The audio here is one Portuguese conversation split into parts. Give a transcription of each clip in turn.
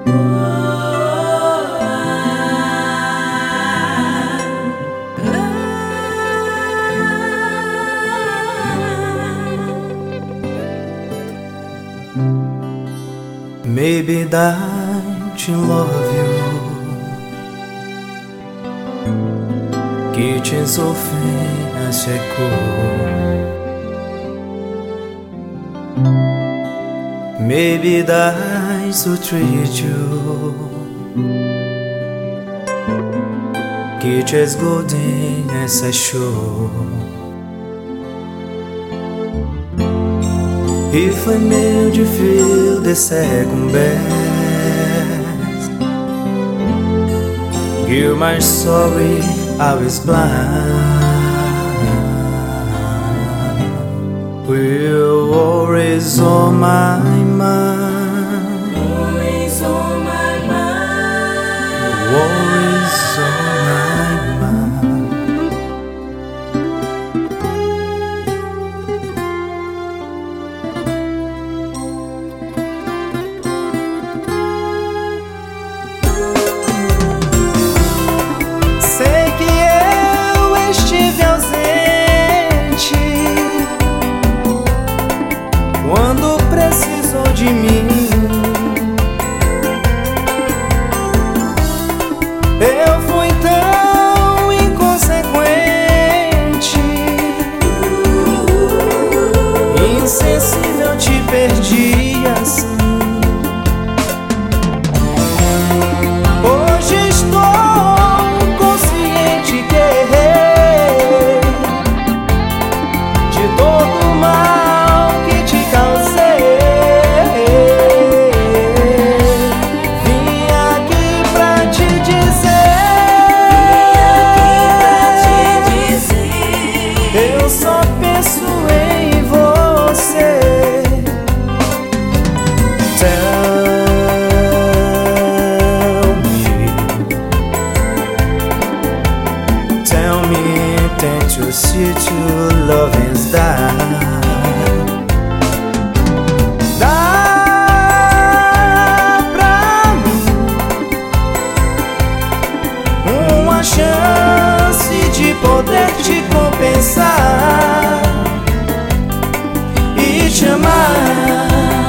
Maybe that te love you que te sofre secou. Maybe that to treat you que te esgodem essa show. E foi meio difícil de second best. You're my sorry, I was blind. We're always on my mind. Always on my mind. Always on my mind. Sei que eu estive ausente quando precisou de mim. Eu fui tão inconsequente, insensível, te perdi assim. Hoje estou consciente que errei de todo o mal que te causei. Vim aqui pra te dizer, eu só penso em você. Tell me, can't you see true love is die? Dá pra mim uma chance de poder te compensar e te amar.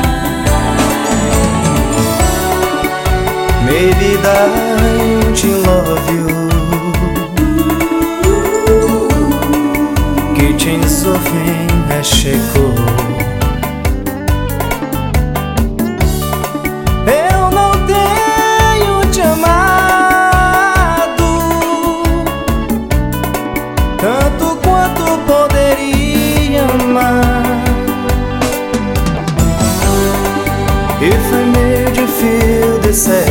Maybe that to love you que te sofre chegou. Eu não tenho te amado tanto quanto poderia amar. E foi meio difícil de ser